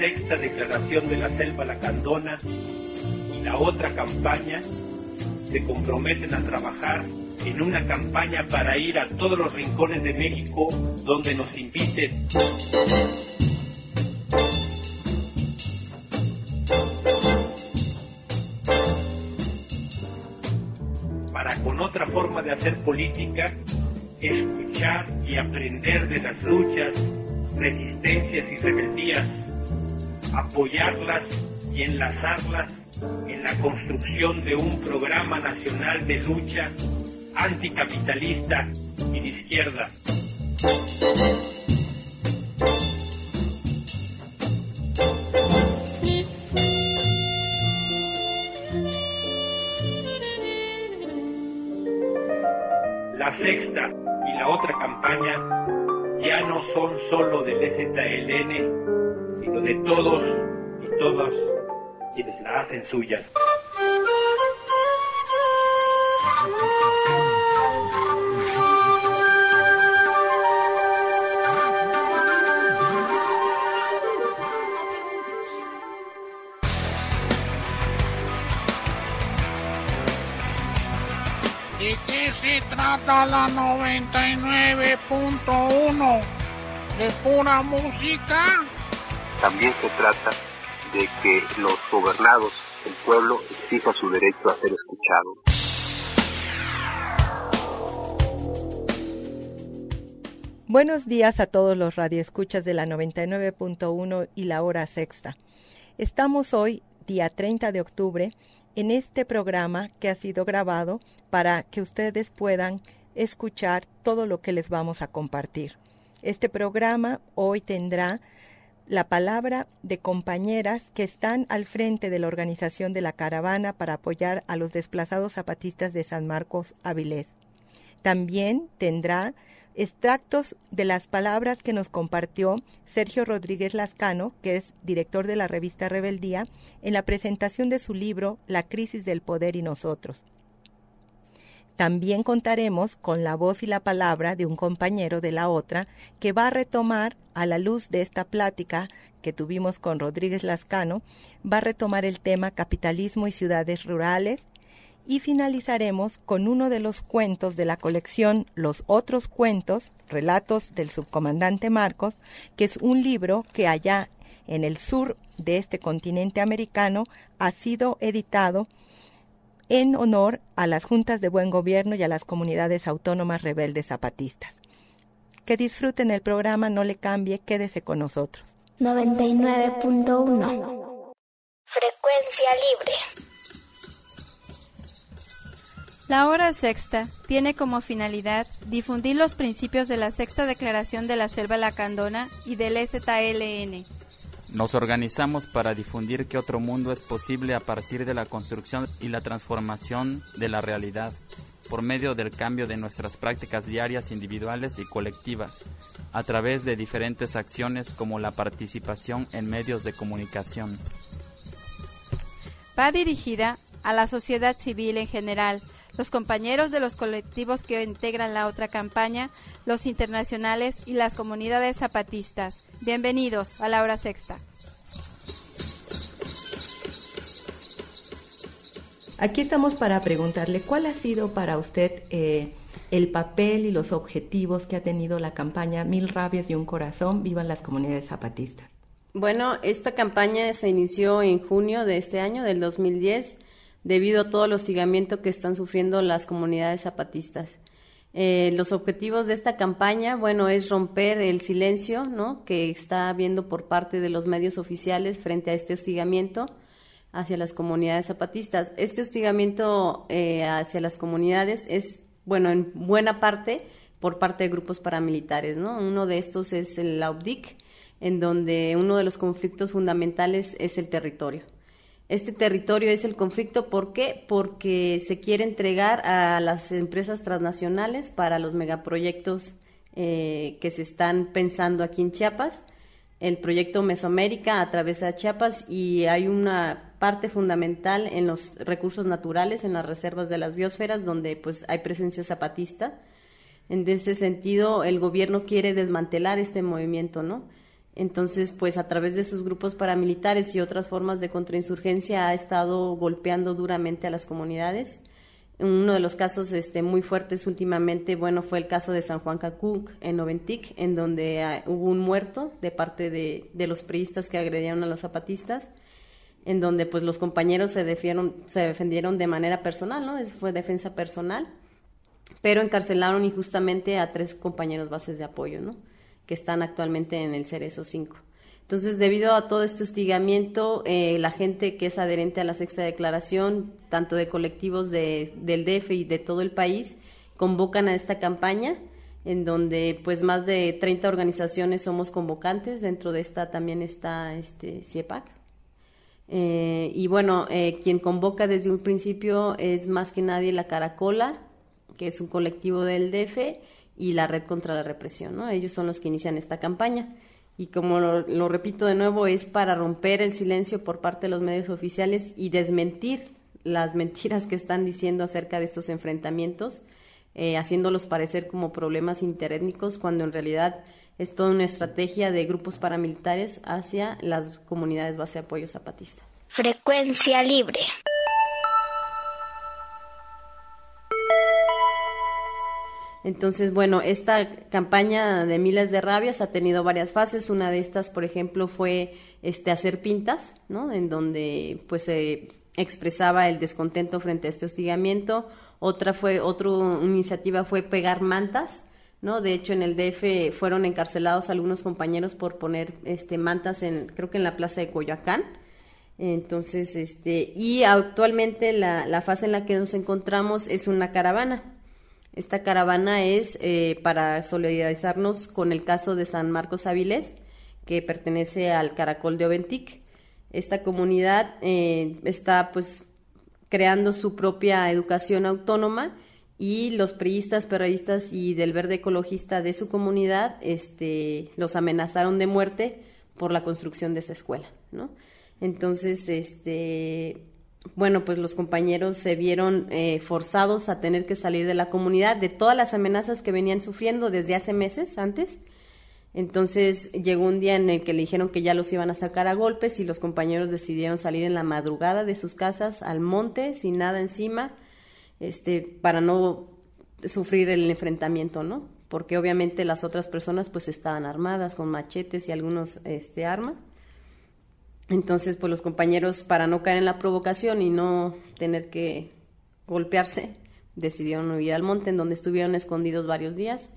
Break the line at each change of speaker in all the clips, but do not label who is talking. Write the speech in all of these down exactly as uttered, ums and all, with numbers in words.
sexta declaración de la Selva Lacandona y la otra campaña se comprometen a trabajar en una campaña para ir a todos los rincones de México donde nos inviten. Para con otra forma de hacer política, escuchar y aprender de las luchas, resistencias y rebeldías, apoyarlas y enlazarlas en la construcción de un programa nacional de lucha anticapitalista y de izquierda. La sexta y la otra campaña ya no son solo del E Z L N, sino de todos y todas quienes la hacen suya.
¿De qué se trata la noventa y nueve punto uno? ¿De pura música?
También se trata de que los gobernados, el pueblo, exija su derecho a ser escuchado.
Buenos días a todos los radioescuchas de la noventa y nueve punto uno y la hora sexta. Estamos hoy, día treinta de octubre, en este programa que ha sido grabado para que ustedes puedan escuchar todo lo que les vamos a compartir. Este programa hoy tendrá la palabra de compañeras que están al frente de la organización de la caravana para apoyar a los desplazados zapatistas de San Marcos, Avilés. También tendrá extractos de las palabras que nos compartió Sergio Rodríguez Lascano, que es director de la revista Rebeldía, en la presentación de su libro La crisis del poder y nosotros. También contaremos con la voz y la palabra de un compañero de la otra que va a retomar, a la luz de esta plática que tuvimos con Rodríguez Lascano, va a retomar el tema capitalismo y ciudades rurales, y finalizaremos con uno de los cuentos de la colección Los Otros Cuentos, Relatos del Subcomandante Marcos, que es un libro que allá en el sur de este continente americano ha sido editado en honor a las juntas de buen gobierno y a las comunidades autónomas rebeldes zapatistas. Que disfruten el programa, no le cambie, quédese con nosotros.
noventa y nueve punto uno Frecuencia libre.
La hora sexta tiene como finalidad difundir los principios de la sexta declaración de la Selva Lacandona y del E Z L N.
Nos organizamos para difundir que otro mundo es posible a partir de la construcción y la transformación de la realidad, por medio del cambio de nuestras prácticas diarias individuales y colectivas, a través de diferentes acciones como la participación en medios de comunicación.
Va dirigida a la sociedad civil en general, los compañeros de los colectivos que integran la otra campaña, los internacionales y las comunidades zapatistas. Bienvenidos a la hora sexta.
Aquí estamos para preguntarle cuál ha sido para usted eh, el papel y los objetivos que ha tenido la campaña Mil Rabias y un Corazón, vivan las comunidades zapatistas.
Bueno, esta campaña se inició en junio de este año, del dos mil diez, debido a todo el hostigamiento que están sufriendo las comunidades zapatistas. Eh, los objetivos de esta campaña, bueno, es romper el silencio, ¿no?, que está habiendo por parte de los medios oficiales frente a este hostigamiento hacia las comunidades zapatistas. Este hostigamiento eh, hacia las comunidades es, bueno, en buena parte por parte de grupos paramilitares, ¿no? Uno de estos es el la U D I C, en donde uno de los conflictos fundamentales es el territorio. Este territorio es el conflicto, ¿por qué? Porque se quiere entregar a las empresas transnacionales para los megaproyectos eh, que se están pensando aquí en Chiapas. El proyecto Mesoamérica atraviesa Chiapas y hay una parte fundamental en los recursos naturales, en las reservas de las biosferas, donde pues hay presencia zapatista. En ese sentido, el gobierno quiere desmantelar este movimiento, ¿no? Entonces, pues a través de sus grupos paramilitares y otras formas de contrainsurgencia ha estado golpeando duramente a las comunidades. Uno de los casos este, muy fuertes últimamente, bueno, fue el caso de San Juan Cacuc en Oventic, en donde uh, hubo un muerto de parte de, de los priistas que agredieron a los zapatistas, en donde pues los compañeros se defendieron, se defendieron de manera personal, ¿no? Eso fue defensa personal, pero encarcelaron injustamente a tres compañeros bases de apoyo, ¿no? Que están actualmente en el Cerezo cinco. Entonces, debido a todo este hostigamiento, eh, la gente que es adherente a la Sexta Declaración, tanto de colectivos de, del D F y de todo el país, convocan a esta campaña, en donde pues más de treinta organizaciones somos convocantes. Dentro de esta también está este CIEPAC. Eh, y bueno, eh, quien convoca desde un principio es más que nadie la Caracola, que es un colectivo del D F, y la Red contra la Represión, ¿no? Ellos son los que inician esta campaña. Y como lo, lo repito de nuevo, es para romper el silencio por parte de los medios oficiales y desmentir las mentiras que están diciendo acerca de estos enfrentamientos, eh, haciéndolos parecer como problemas interétnicos, cuando en realidad es toda una estrategia de grupos paramilitares hacia las comunidades base de apoyo zapatista.
Frecuencia libre.
Entonces, bueno, esta campaña de Miles de Rabias ha tenido varias fases. Una de estas, por ejemplo, fue este hacer pintas, ¿no? En donde pues se expresaba el descontento frente a este hostigamiento. Otra fue, otra iniciativa fue pegar mantas, ¿no? De hecho, en el D F fueron encarcelados algunos compañeros por poner este mantas en, creo que en la plaza de Coyoacán. Entonces, este, y actualmente la, la fase en la que nos encontramos es una caravana. Esta caravana es eh, para solidarizarnos con el caso de San Marcos Avilés, que pertenece al Caracol de Oventic. Esta comunidad eh, está pues creando su propia educación autónoma, y los priistas, perreístas y del Verde Ecologista de su comunidad este, los amenazaron de muerte por la construcción de esa escuela, ¿no? Entonces, este... bueno, pues los compañeros se vieron eh, forzados a tener que salir de la comunidad de todas las amenazas que venían sufriendo desde hace meses antes. Entonces llegó un día en el que le dijeron que ya los iban a sacar a golpes, y los compañeros decidieron salir en la madrugada de sus casas al monte sin nada encima, este, para no sufrir el enfrentamiento, ¿no? Porque obviamente las otras personas pues estaban armadas con machetes y algunos este, armas. Entonces, pues los compañeros, para no caer en la provocación y no tener que golpearse, decidieron huir al monte, en donde estuvieron escondidos varios días.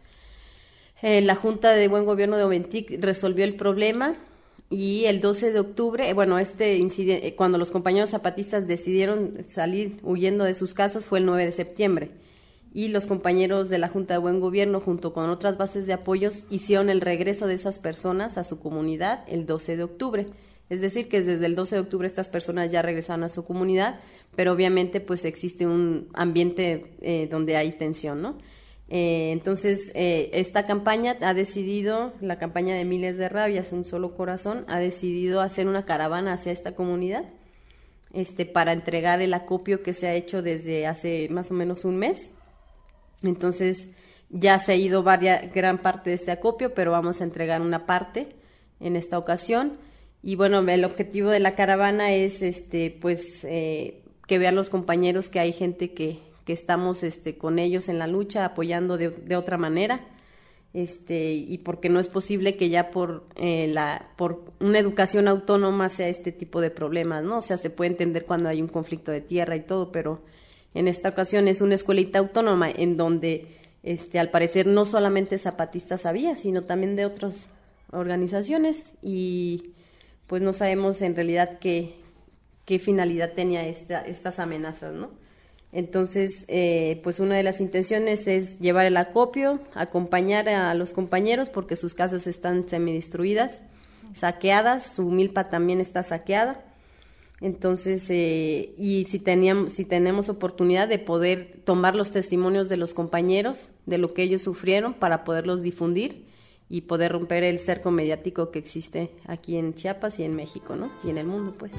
Eh, la Junta de Buen Gobierno de Oventic resolvió el problema, y el doce de octubre, bueno, este incidente, cuando los compañeros zapatistas decidieron salir huyendo de sus casas, fue el nueve de septiembre. Y los compañeros de la Junta de Buen Gobierno, junto con otras bases de apoyos, hicieron el regreso de esas personas a su comunidad el doce de octubre. Es decir, que desde el doce de octubre estas personas ya regresaron a su comunidad, pero obviamente pues existe un ambiente eh, donde hay tensión, ¿no? Eh, entonces, eh, esta campaña ha decidido, la campaña de Miles de Rabias, Un Solo Corazón, ha decidido hacer una caravana hacia esta comunidad este, para entregar el acopio que se ha hecho desde hace más o menos un mes. Entonces, ya se ha ido varias, gran parte de este acopio, pero vamos a entregar una parte en esta ocasión. Y bueno, el objetivo de la caravana es este pues eh, que vean los compañeros que hay gente que, que estamos este, con ellos en la lucha, apoyando de, de otra manera, este y porque no es posible que ya por eh, la por una educación autónoma sea este tipo de problemas, ¿no? O sea, se puede entender cuando hay un conflicto de tierra y todo, pero en esta ocasión es una escuelita autónoma en donde este al parecer no solamente zapatistas había, sino también de otras organizaciones, y pues no sabemos en realidad qué, qué finalidad tenía esta, estas amenazas, ¿no? Entonces, eh, pues una de las intenciones es llevar el acopio, acompañar a los compañeros porque sus casas están semidestruidas, saqueadas, su milpa también está saqueada. Entonces, eh, y si teníamos, si tenemos oportunidad de poder tomar los testimonios de los compañeros, de lo que ellos sufrieron, para poderlos difundir y poder romper el cerco mediático que existe aquí en Chiapas y en México, ¿no? Y en el mundo, pues.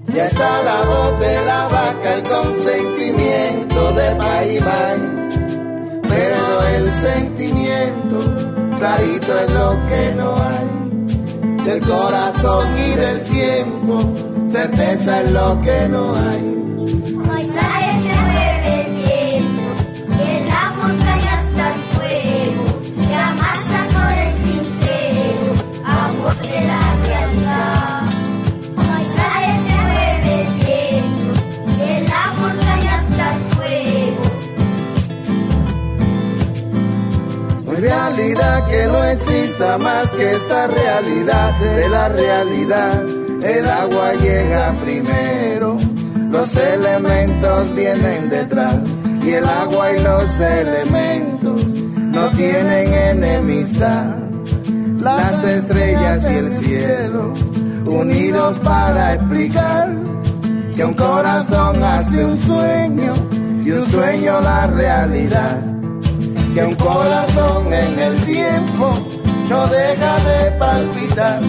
Ya está la voz de la vaca, el consentimiento de Paimay. Pero el sentimiento, clarito es lo que no hay. Del corazón y del tiempo, certeza es lo que no hay.
Paisajes se mueve el viento, y en la montaña está el fuego, se amasa con el sincero amor de la realidad. Paisajes se mueve el viento, y en la montaña está el fuego.
No hay realidad que no exista más que esta realidad de la realidad. El agua llega primero, los elementos vienen detrás, y el agua y los elementos no tienen enemistad. Las estrellas y el cielo, unidos para explicar que un corazón hace un sueño, y un sueño la realidad. Que un corazón en el tiempo no deja de palpitar.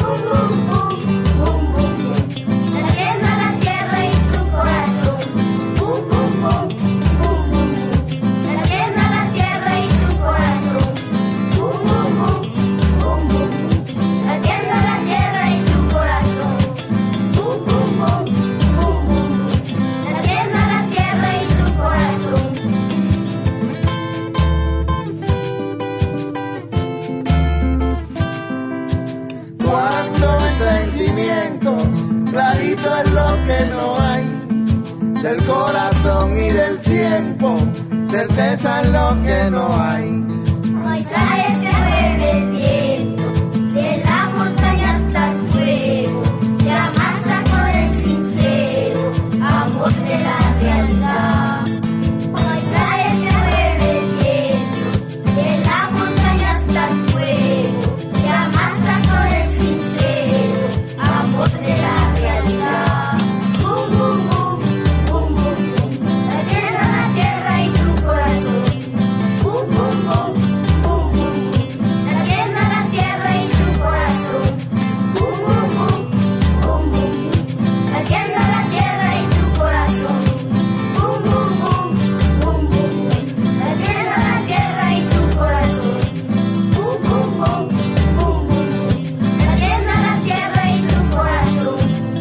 Clarito es lo que no hay, del corazón y del tiempo, certeza es lo que no hay.
Paisajes se mueve el viento, de la montaña hasta el fuego, se amasa con el sincero amor de la realidad. Paisajes se mueve el viento, de la montaña hasta el fuego, se amasa con el sincero amor de la realidad. Bum, bum, bum, bum, bum, bum. La tierra, la tierra y su corazón. Bum, bum, bum, bum, bum. La tierra, la tierra y su corazón. Bum, bum, bum, bum, bum. La tierra, la tierra y su corazón. Bum, bum, bum, bum, bum. La tierra, la tierra y su corazón. Bum, bum, bum, bum, bum. La tierra, la tierra y su corazón.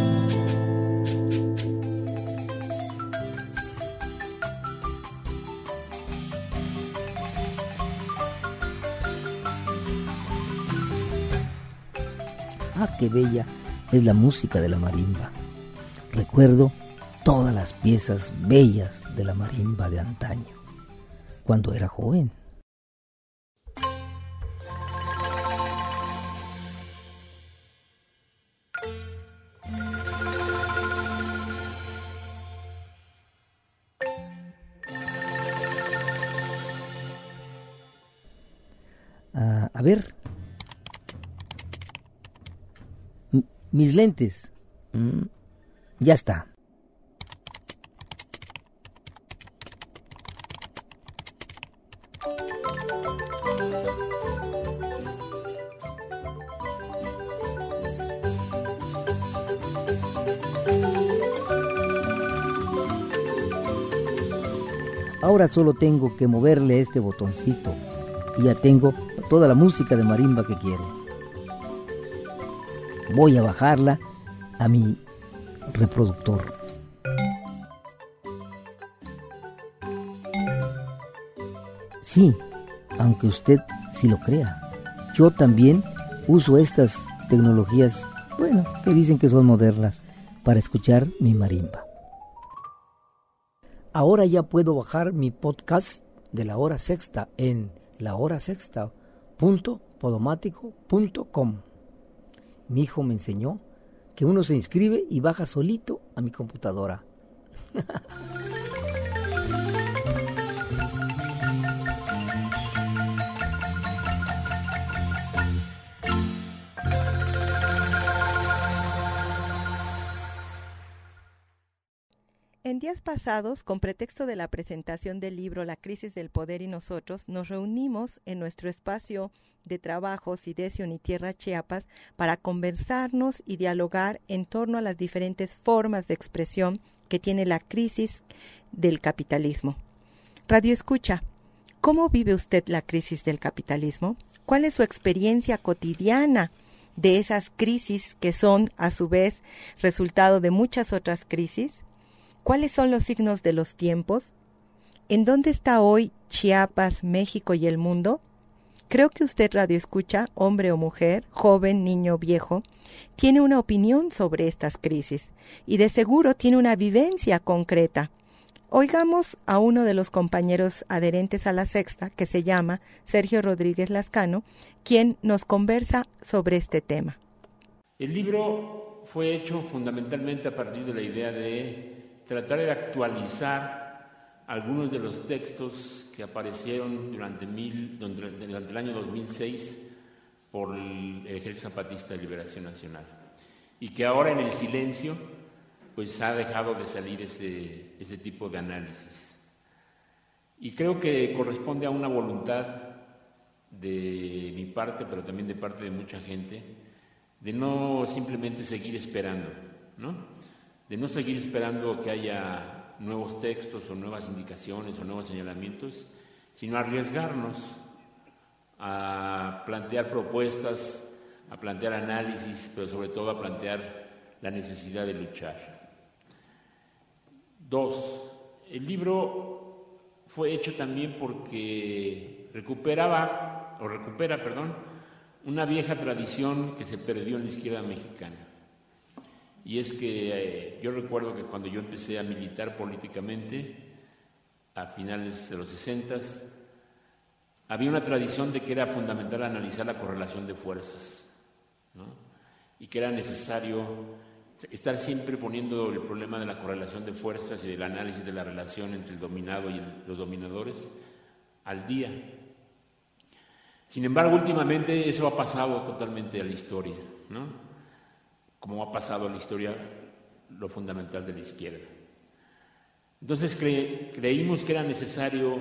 Ah, qué bella es la música de la marimba. Recuerdo todas las piezas bellas de la marimba de antaño, cuando era joven. Ah, a ver. M- mis lentes. Mm, ya está. Ahora solo tengo que moverle este botoncito y ya tengo toda la música de marimba que quiero. Voy a bajarla a mi reproductor. Sí, aunque usted sí lo crea, yo también uso estas tecnologías, bueno, que dicen que son modernas, para escuchar mi marimba. Ahora ya puedo bajar mi podcast de La Hora Sexta en la hora sexta punto podomático punto com. Mi hijo me enseñó que uno se inscribe y baja solito a mi computadora.
En en días pasados, con pretexto de la presentación del libro La crisis del poder y nosotros, nos reunimos en nuestro espacio de trabajo Sidesio Tierra Chiapas para conversarnos y dialogar en torno a las diferentes formas de expresión que tiene la crisis del capitalismo. Radio Escucha, ¿cómo vive usted la crisis del capitalismo? ¿Cuál es su experiencia cotidiana de esas crisis que son, a su vez, resultado de muchas otras crisis? ¿Cuáles son los signos de los tiempos? ¿En dónde está hoy Chiapas, México y el mundo? Creo que usted, Radio Escucha, hombre o mujer, joven, niño, viejo, tiene una opinión sobre estas crisis y de seguro tiene una vivencia concreta. Oigamos a uno de los compañeros adherentes a la Sexta, que se llama Sergio Rodríguez Lascano, quien nos conversa sobre este tema.
El libro fue hecho fundamentalmente a partir de la idea de tratar de actualizar algunos de los textos que aparecieron durante, mil, durante el año dos mil seis por el Ejército Zapatista de Liberación Nacional y que ahora en el silencio pues ha dejado de salir ese, ese tipo de análisis. Y creo que corresponde a una voluntad de mi parte, pero también de parte de mucha gente, de no simplemente seguir esperando, ¿no? De no seguir esperando que haya nuevos textos o nuevas indicaciones o nuevos señalamientos, sino arriesgarnos a plantear propuestas, a plantear análisis, pero sobre todo a plantear la necesidad de luchar. Dos, el libro fue hecho también porque recuperaba, o recupera, perdón, una vieja tradición que se perdió en la izquierda mexicana. Y es que eh, yo recuerdo que cuando yo empecé a militar políticamente, a finales de los sesentas, había una tradición de que era fundamental analizar la correlación de fuerzas, ¿no? Y que era necesario estar siempre poniendo el problema de la correlación de fuerzas y del análisis de la relación entre el dominado y el, los dominadores al día. Sin embargo, últimamente eso ha pasado totalmente a la historia, ¿no? Como ha pasado a la historia lo fundamental de la izquierda. Entonces cre, creímos que era necesario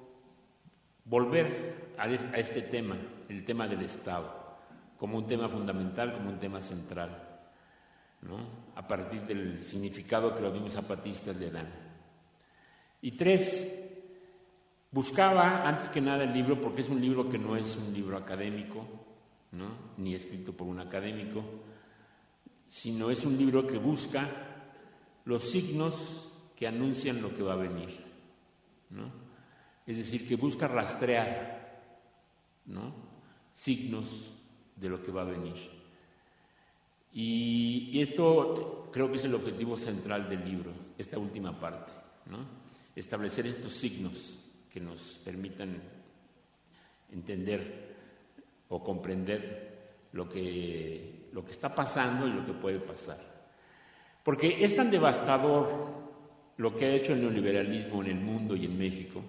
volver a, a este tema, el tema del Estado, como un tema fundamental, como un tema central, ¿no? A partir del significado que los mismos zapatistas le dan. Y tres, buscaba antes que nada el libro, porque es un libro que no es un libro académico, ¿no? Ni escrito por un académico, sino es un libro que busca los signos que anuncian lo que va a venir, ¿no? Es decir, que busca rastrear, ¿no? Signos de lo que va a venir. Y, y esto creo que es el objetivo central del libro, esta última parte, ¿no? Establecer estos signos que nos permitan entender o comprender lo que, lo que está pasando y lo que puede pasar. Porque es tan devastador lo que ha hecho el neoliberalismo en el mundo y en México,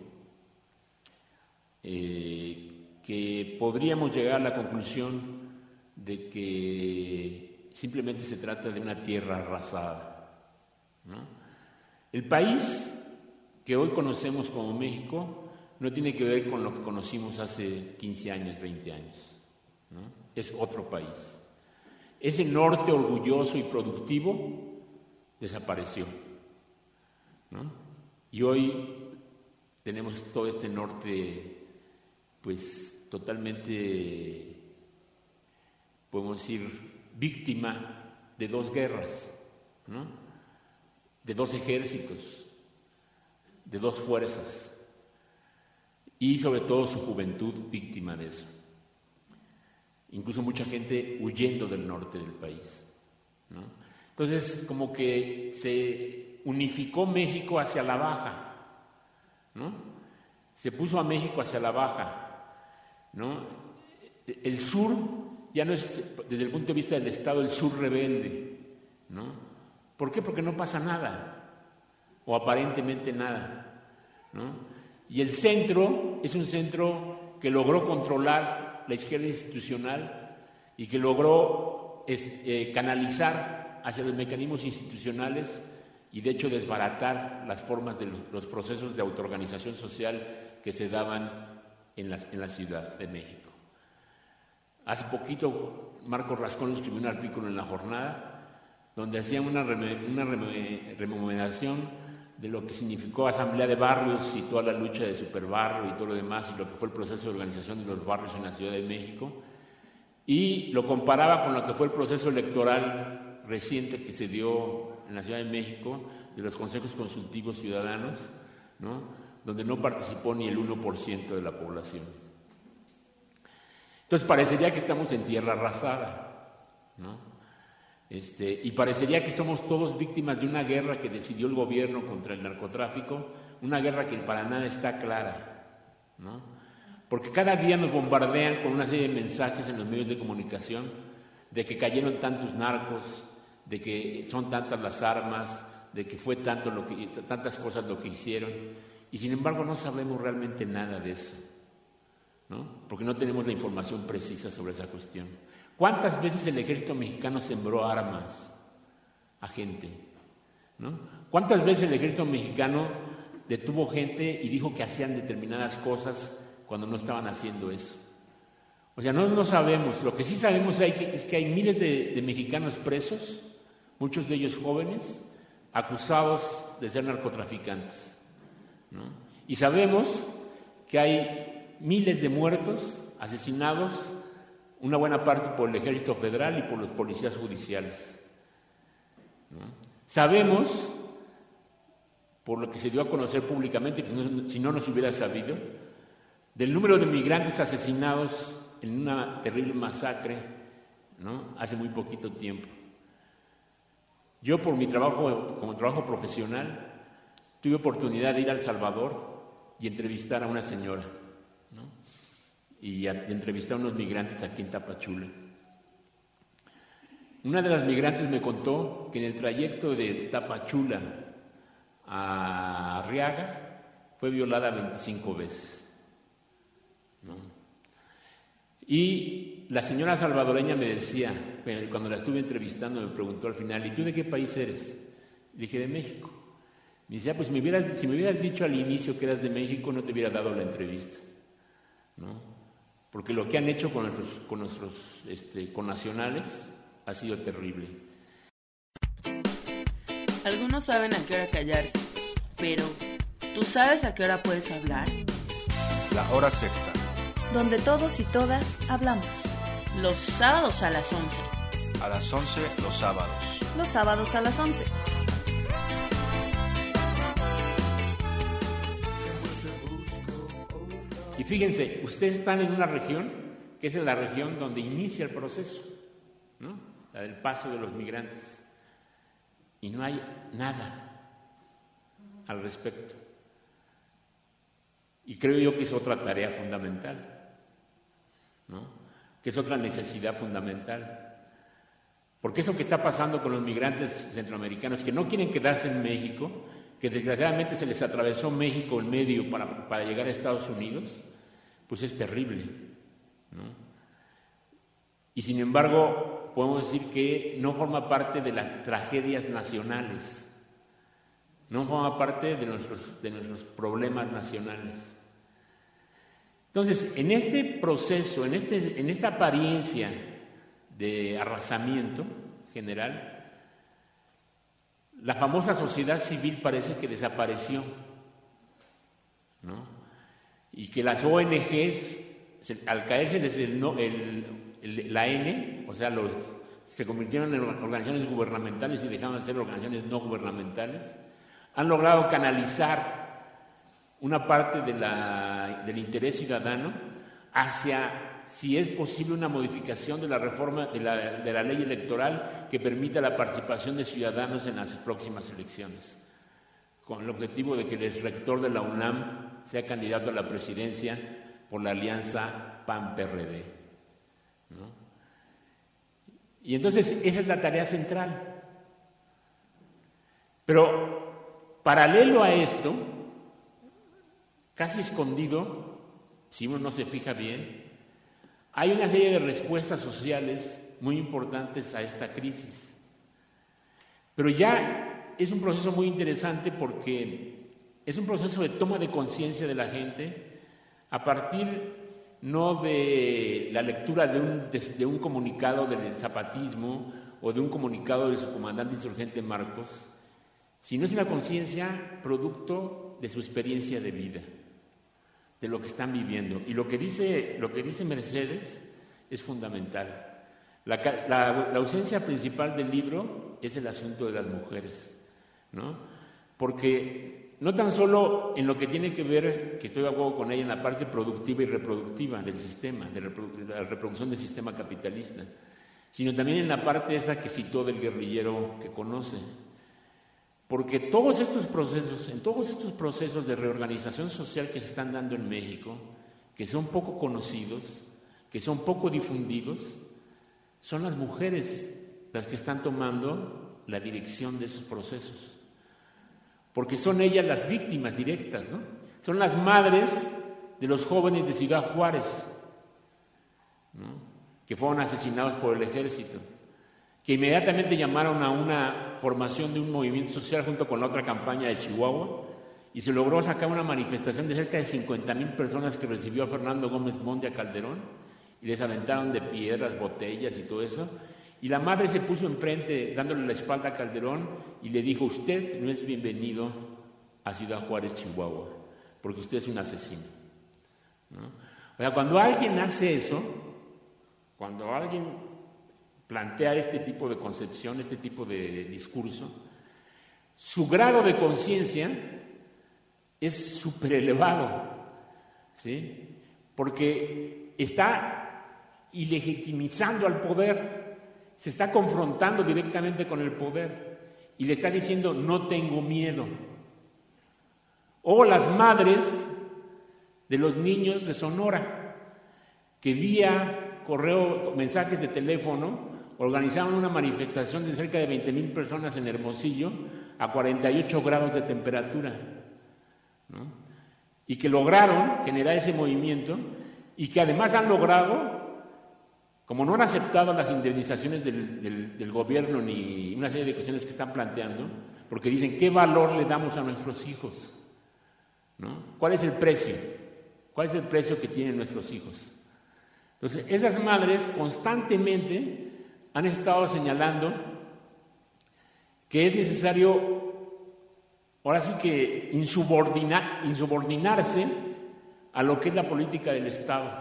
eh, que podríamos llegar a la conclusión de que simplemente se trata de una tierra arrasada, ¿no? El país que hoy conocemos como México no tiene que ver con lo que conocimos hace quince años, veinte años, ¿no? Es otro país. Ese norte orgulloso y productivo desapareció, ¿no? Y hoy tenemos todo este norte, pues totalmente, podemos decir, víctima de dos guerras, ¿no? De dos ejércitos, de dos fuerzas, y sobre todo su juventud víctima de eso. Incluso mucha gente huyendo del norte del país, ¿no? Entonces, como que se unificó México hacia la baja, ¿no? Se puso a México hacia la baja, ¿no? El sur ya no es, desde el punto de vista del Estado, el sur rebelde, ¿no? ¿Por qué? Porque no pasa nada, o aparentemente nada, ¿no? Y el centro es un centro que logró controlar la izquierda institucional y que logró es, eh, canalizar hacia los mecanismos institucionales y de hecho desbaratar las formas de los, los procesos de autoorganización social que se daban en la, en la Ciudad de México. Hace poquito Marcos Rascón escribió un artículo en La Jornada donde hacía una, una rememoración de lo que significó Asamblea de Barrios y toda la lucha de superbarrio y todo lo demás, y lo que fue el proceso de organización de los barrios en la Ciudad de México, y lo comparaba con lo que fue el proceso electoral reciente que se dio en la Ciudad de México, de los consejos consultivos ciudadanos, ¿no?, donde no participó ni el uno por ciento de la población. Entonces parecería que estamos en tierra arrasada, ¿no? Este, y parecería que somos todos víctimas de una guerra que decidió el gobierno contra el narcotráfico, una guerra que para nada está clara, ¿no? Porque cada día nos bombardean con una serie de mensajes en los medios de comunicación de que cayeron tantos narcos, de que son tantas las armas, de que fue tanto lo que, tantas cosas lo que hicieron, y sin embargo no sabemos realmente nada de eso, ¿no? Porque no tenemos la información precisa sobre esa cuestión. ¿Cuántas veces el ejército mexicano sembró armas a gente, ¿no? ¿Cuántas veces el ejército mexicano detuvo gente y dijo que hacían determinadas cosas cuando no estaban haciendo eso? O sea, no, no sabemos. Lo que sí sabemos es que, es que hay miles de, de mexicanos presos, muchos de ellos jóvenes, acusados de ser narcotraficantes, ¿no? Y sabemos que hay miles de muertos, asesinados, una buena parte por el Ejército Federal y por los policías judiciales, ¿no? Sabemos, por lo que se dio a conocer públicamente, que no, si no nos hubiera sabido, del número de migrantes asesinados en una terrible masacre, ¿no?, hace muy poquito tiempo. Yo, por mi trabajo, como trabajo profesional, tuve oportunidad de ir a El Salvador y entrevistar a una señora, ¿no?, y, a, y entrevistar a unos migrantes aquí en Tapachula. Una de las migrantes me contó que en el trayecto de Tapachula a Arriaga fue violada veinticinco veces, ¿no? Y la señora salvadoreña me decía, cuando la estuve entrevistando, me preguntó al final, ¿y tú de qué país eres? Le dije, de México. Me decía, pues me hubieras, si me hubieras dicho al inicio que eras de México, no te hubiera dado la entrevista, ¿no? Porque lo que han hecho con nuestros, con nuestros este, connacionales ha sido terrible.
Algunos saben a qué hora callarse, pero ¿tú sabes a qué hora puedes hablar?
La Hora Sexta,
donde todos y todas hablamos.
Los sábados a las once.
A las once los sábados.
Los sábados a las once.
Y fíjense, ustedes están en una región que es la región donde inicia el proceso, ¿no?, la del paso de los migrantes, y no hay nada al respecto. Y creo yo que es otra tarea fundamental, ¿no?, que es otra necesidad fundamental. Porque eso que está pasando con los migrantes centroamericanos que no quieren quedarse en México, que desgraciadamente se les atravesó México en medio para, para llegar a Estados Unidos, pues es terrible, ¿no? Y sin embargo, podemos decir que no forma parte de las tragedias nacionales, no forma parte de nuestros, de nuestros problemas nacionales. Entonces, en este proceso, en, este, en esta apariencia de arrasamiento general, la famosa sociedad civil parece que desapareció, ¿no? Y que las O N Ges, al caerse desde el, el, el, la N, o sea, los, se convirtieron en organizaciones gubernamentales y dejaron de ser organizaciones no gubernamentales, han logrado canalizar una parte de la, del interés ciudadano hacia si es posible una modificación de la reforma de la, de la ley electoral que permita la participación de ciudadanos en las próximas elecciones, con el objetivo de que el rector de la UNAM sea candidato a la presidencia por la alianza P A N P R D, ¿no? Y entonces esa es la tarea central. Pero paralelo a esto, casi escondido, si uno no se fija bien, hay una serie de respuestas sociales muy importantes a esta crisis. Pero ya es un proceso muy interesante porque es un proceso de toma de conciencia de la gente a partir no de la lectura de un, de, de un comunicado del zapatismo o de un comunicado de su comandante insurgente Marcos, sino es una conciencia producto de su experiencia de vida, de lo que están viviendo. Y lo que dice, lo que dice Mercedes es fundamental. La, la, la ausencia principal del libro es el asunto de las mujeres, ¿no? Porque no tan solo en lo que tiene que ver, que estoy de acuerdo con ella, en la parte productiva y reproductiva del sistema, de, reprodu de la reproducción del sistema capitalista, sino también en la parte esa que citó del guerrillero que conoce. Porque todos estos procesos, en todos estos procesos de reorganización social que se están dando en México, que son poco conocidos, que son poco difundidos, son las mujeres las que están tomando la dirección de esos procesos. Porque son ellas las víctimas directas, ¿no? Son las madres de los jóvenes de Ciudad Juárez, ¿no?, que fueron asesinados por el ejército, que inmediatamente llamaron a una formación de un movimiento social junto con la otra campaña de Chihuahua, y se logró sacar una manifestación de cerca de cincuenta mil personas que recibió a Fernando Gómez Monte a Calderón, y les aventaron de piedras, botellas y todo eso, y la madre se puso enfrente dándole la espalda a Calderón y le dijo: usted no es bienvenido a Ciudad Juárez, Chihuahua, porque usted es un asesino, ¿no? O sea, cuando alguien hace eso, cuando alguien plantea este tipo de concepción, este tipo de discurso, su grado de conciencia es súper elevado, ¿sí? Porque está ilegitimizando al poder, se está confrontando directamente con el poder y le está diciendo: no tengo miedo. O las madres de los niños de Sonora, que vía correo, mensajes de teléfono, organizaron una manifestación de cerca de veinte mil personas en Hermosillo a cuarenta y ocho grados de temperatura, ¿no? Y que lograron generar ese movimiento y que además han logrado, como no han aceptado las indemnizaciones del, del, del gobierno ni una serie de cuestiones que están planteando, porque dicen: ¿qué valor le damos a nuestros hijos? ¿No? ¿Cuál es el precio? ¿Cuál es el precio que tienen nuestros hijos? Entonces, esas madres constantemente han estado señalando que es necesario, ahora sí que insubordina, insubordinarse a lo que es la política del Estado.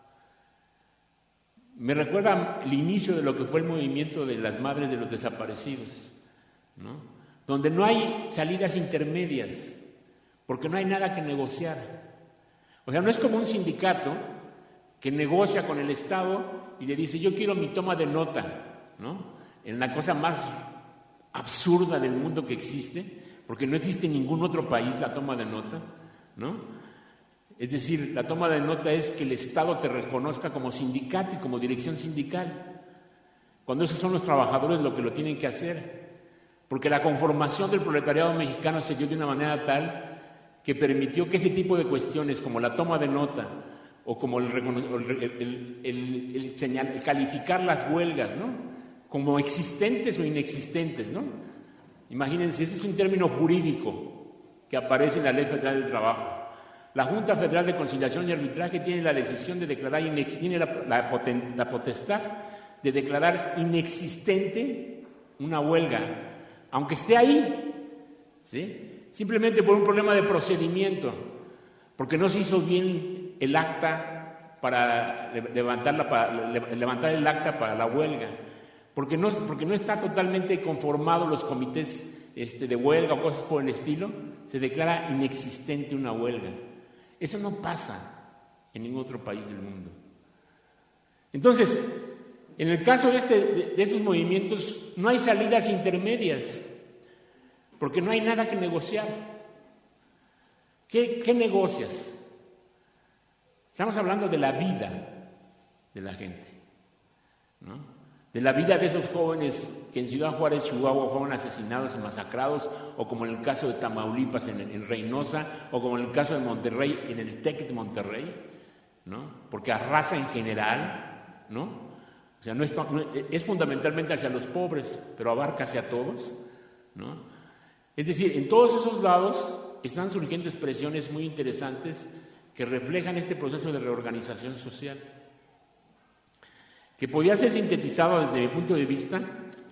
Me recuerda el inicio de lo que fue el movimiento de las madres de los desaparecidos, ¿no?, donde no hay salidas intermedias, porque no hay nada que negociar. O sea, no es como un sindicato que negocia con el Estado y le dice: yo quiero mi toma de nota, ¿no?, en la cosa más absurda del mundo que existe, porque no existe en ningún otro país la toma de nota, ¿no? Es decir, la toma de nota es que el Estado te reconozca como sindicato y como dirección sindical, cuando esos son los trabajadores los que lo tienen que hacer, porque la conformación del proletariado mexicano se dio de una manera tal que permitió que ese tipo de cuestiones como la toma de nota o como el, el, el, el, el, señal, el calificar las huelgas, ¿no?, como existentes o inexistentes, ¿no? Imagínense, ese es un término jurídico que aparece en la Ley Federal del Trabajo. La Junta Federal de Conciliación y Arbitraje tiene la decisión de declarar inex, tiene la, la, poten, la potestad de declarar inexistente una huelga, aunque esté ahí, ¿sí?, simplemente por un problema de procedimiento, porque no se hizo bien el acta para levantarla, para levantar el acta para la huelga, porque no, porque no está totalmente conformado los comités este, de huelga o cosas por el estilo, se declara inexistente una huelga. Eso no pasa en ningún otro país del mundo. Entonces, en el caso de, este, de, de estos movimientos, no hay salidas intermedias, porque no hay nada que negociar. ¿Qué, qué negocias? Estamos hablando de la vida de la gente, ¿no?, de la vida de esos jóvenes que en Ciudad Juárez, Chihuahua, fueron asesinados y masacrados, o como en el caso de Tamaulipas, en, en Reynosa, o como en el caso de Monterrey, en el TEC de Monterrey, ¿no?, porque arrasa en general, ¿no? O sea, no es, no, es fundamentalmente hacia los pobres, pero abarca hacia todos, ¿no? Es decir, en todos esos lados están surgiendo expresiones muy interesantes que reflejan este proceso de reorganización social, que podía ser sintetizado desde mi punto de vista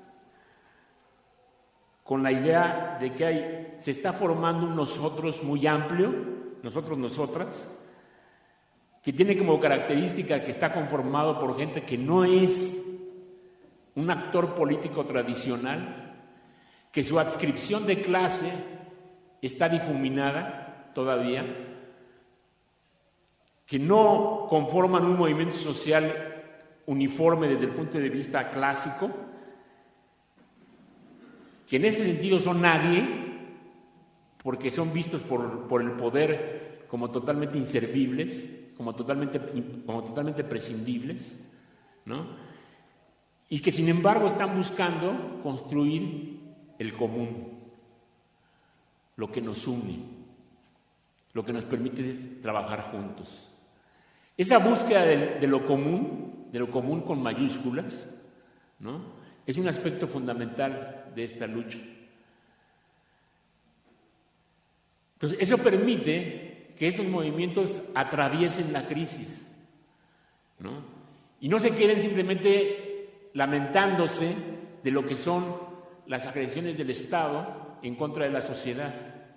con la idea de que hay, se está formando un nosotros muy amplio, nosotros, nosotras, que tiene como característica que está conformado por gente que no es un actor político tradicional, que su adscripción de clase está difuminada todavía, que no conforman un movimiento social uniforme desde el punto de vista clásico, que en ese sentido son nadie, porque son vistos por, por el poder como totalmente inservibles, como totalmente, como totalmente prescindibles, ¿no? Y que sin embargo están buscando construir el común, lo que nos une, lo que nos permite trabajar juntos. Esa búsqueda de, de lo común, de lo común con mayúsculas, ¿no?, es un aspecto fundamental de esta lucha. Entonces, eso permite que estos movimientos atraviesen la crisis, ¿no?, y no se queden simplemente lamentándose de lo que son las agresiones del Estado en contra de la sociedad.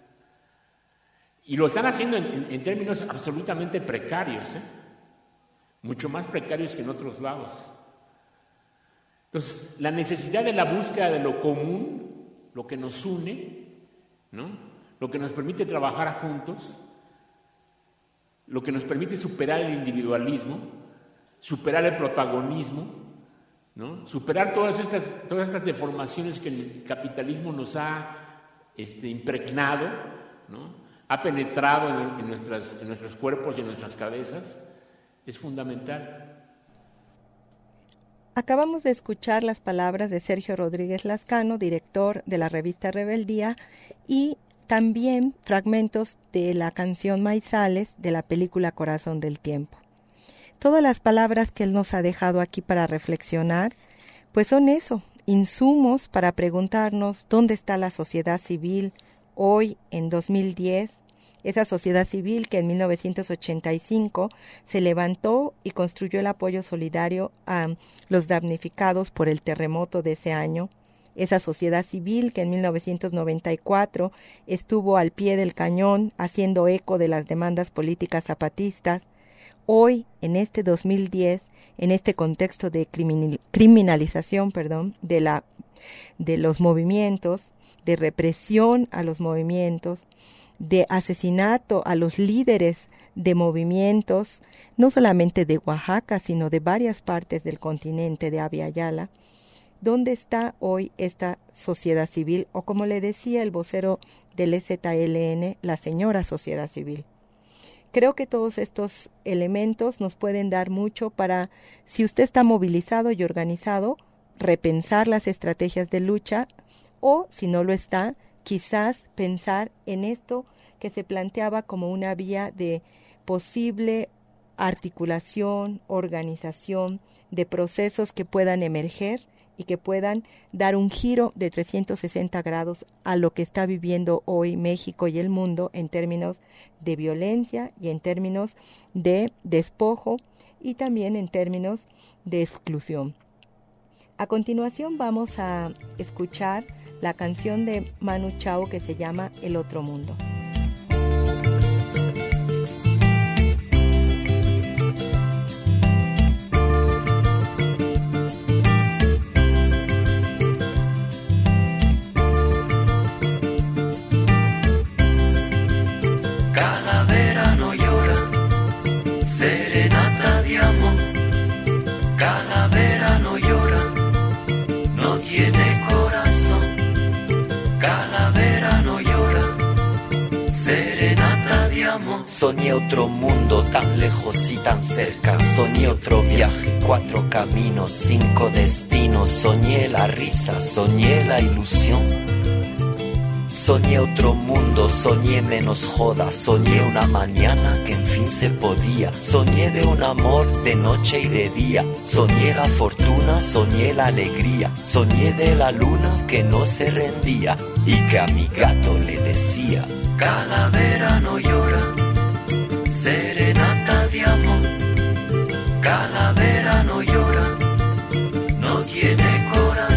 Y lo están haciendo en, en, en términos absolutamente precarios, ¿eh? mucho más precarios que en otros lados. Entonces, la necesidad de la búsqueda de lo común, lo que nos une, ¿no?, lo que nos permite trabajar juntos, lo que nos permite superar el individualismo, superar el protagonismo, ¿no?, superar todas estas, todas estas deformaciones que el capitalismo nos ha este, impregnado, ¿no?, ha penetrado en, en, nuestras, en nuestros cuerpos y en nuestras cabezas, es fundamental.
Acabamos de escuchar las palabras de Sergio Rodríguez Lascano, director de la revista Rebeldía, y también fragmentos de la canción Maizales de la película Corazón del Tiempo. Todas las palabras que él nos ha dejado aquí para reflexionar, pues son eso, insumos para preguntarnos dónde está la sociedad civil hoy en dos mil diez, esa sociedad civil que en mil novecientos ochenta y cinco se levantó y construyó el apoyo solidario a los damnificados por el terremoto de ese año, esa sociedad civil que en mil novecientos noventa y cuatro estuvo al pie del cañón haciendo eco de las demandas políticas zapatistas. Hoy, en este dos mil diez, en este contexto de criminalización, perdón, de la de los movimientos, de represión a los movimientos, de asesinato a los líderes de movimientos, no solamente de Oaxaca, sino de varias partes del continente de Abya Yala. ¿Dónde está hoy esta sociedad civil? O como le decía el vocero del E Z L N, la señora sociedad civil. Creo que todos estos elementos nos pueden dar mucho para, si usted está movilizado y organizado, repensar las estrategias de lucha, o si no lo está, quizás pensar en esto que se planteaba como una vía de posible articulación, organización de procesos que puedan emerger y que puedan dar un giro de trescientos sesenta grados a lo que está viviendo hoy México y el mundo en términos de violencia y en términos de despojo y también en términos de exclusión. A continuación vamos a escuchar la canción de Manu Chao que se llama El Otro Mundo.
Calavera no llora, serenata de amor. Calavera no llora, no tiene corazón. Calavera no llora, serenata de amor.
Soñé otro mundo tan lejos y tan cerca. Soñé otro viaje, cuatro caminos, cinco destinos. Soñé la risa, soñé la ilusión. Soñé otro mundo, soñé menos joda, soñé una mañana que en fin se podía. Soñé de un amor de noche y de día, soñé la fortuna, soñé la alegría, soñé de la luna que no se rendía y que a mi gato le decía:
Calavera no llora, serenata de amor. Calavera no llora, no tiene corazón.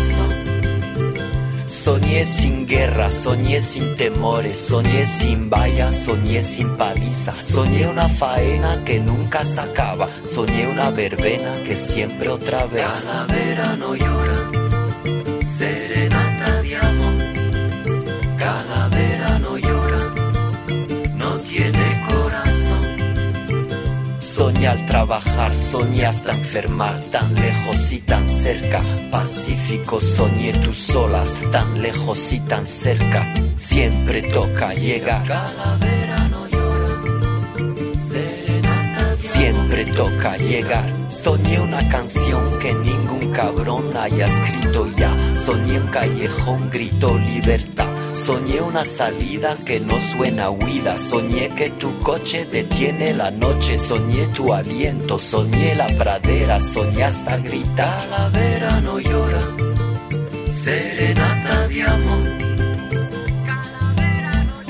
Soñé sin guerra, soñé sin temores, soñé sin vallas, soñé sin paliza. Soñé una faena que nunca se acaba, soñé una verbena que siempre otra vez.
Calavera no llora, serenata de amor. Calavera no llora, no tiene corazón.
Soñé al trabajar, soñé hasta enfermar, tan lejos y tan cerca. Pacífico, soñé tus olas, tan lejos y tan cerca. Siempre toca llegar.
Calavera no llora, serenata de
Siempre toca llegar. Soñé una canción que ningún cabrón haya escrito ya. Soñé un callejón, grito libertad. Soñé una salida que no suena huida. Soñé que tu coche detiene la noche. Soñé tu aliento, soñé la pradera. Soñé hasta gritar.
Calavera no llora, serenata de amor. Calavera no